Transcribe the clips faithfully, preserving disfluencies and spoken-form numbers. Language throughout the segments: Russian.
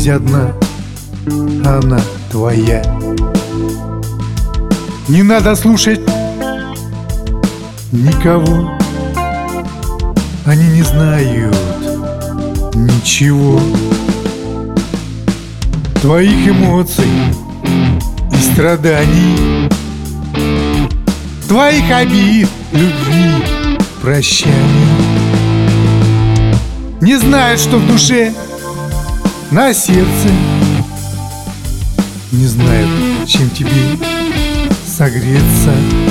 жизнь одна, она твоя. Не надо слушать никого, они не знают ничего. Твоих эмоций и страданий, твоих обид, любви, прощаний. Не знают, что в душе, на сердце, не знают, чем тебе согреться.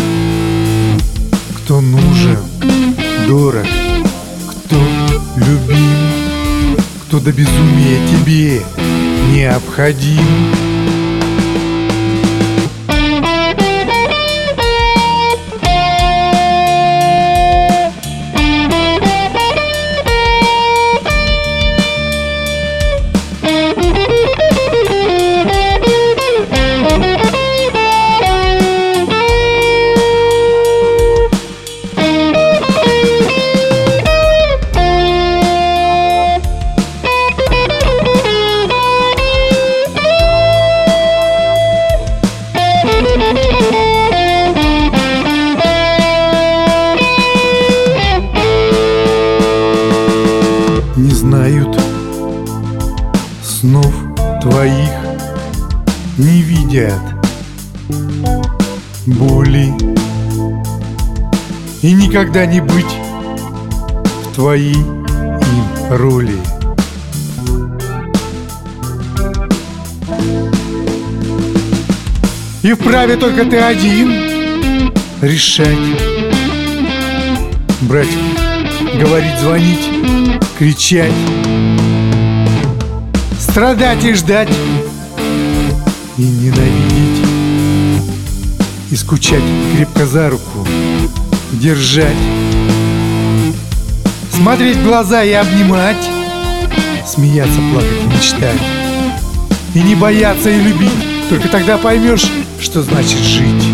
Кто нужен, дорог, кто любим, кто до безумия тебе необходим. Не знают снов твоих, не видят боли, и никогда не быть в твоей им роли. И вправе только ты один решать, брать, говорить, звонить, кричать, страдать и ждать, и ненавидеть, и скучать, крепко за руку держать, смотреть в глаза и обнимать, смеяться, плакать и мечтать, и не бояться и любить. Только тогда поймешь, что значит жить.